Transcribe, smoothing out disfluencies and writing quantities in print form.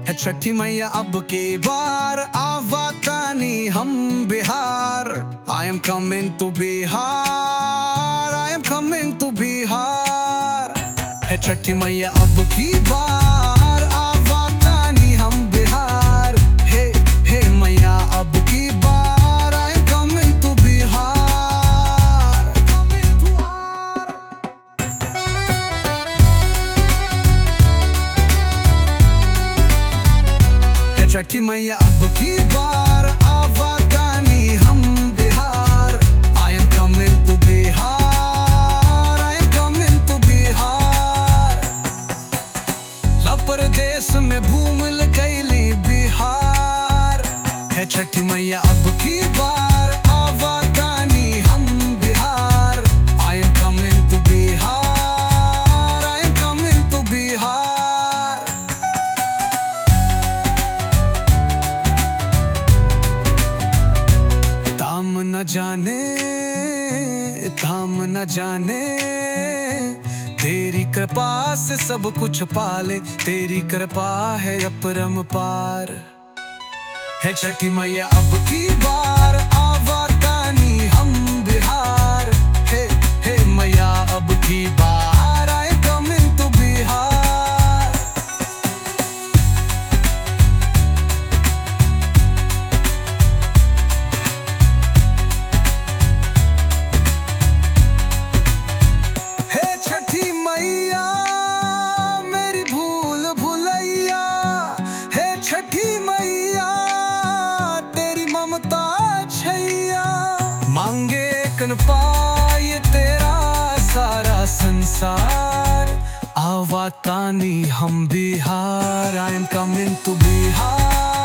है छठी मैया अब की बार आवातानी हम Bihar. I am coming to Bihar, I am coming to Bihar. है छठी मैया अब की बार आवातानी हम बिहार। हे मैया अब की बार I am coming to Bihar, coming to Bihar. छठी मैया अब की बार आवातानी हम Bihar. I am coming to Bihar, I am coming to Bihar. परदेश में भूमिल कैली बिहार। है छठी मैया अब की बार आवातानी हम Bihar. I am coming to Bihar, I am coming to Bihar. धाम न जाने तेरी कृपा से सब कुछ पाले। तेरी कृपा है अपरंपार। है छठी मैया अब की बार आवातानी हम बिहार। हे मैया अब की बार I am coming to Bihar. छठी मैया मेरी भूल भुलैया। हे छठी मैया तेरी ममता छैया। मांगे कन पाए तेरा सारा संसार। आवातानी हम Bihar. I am coming to Bihar.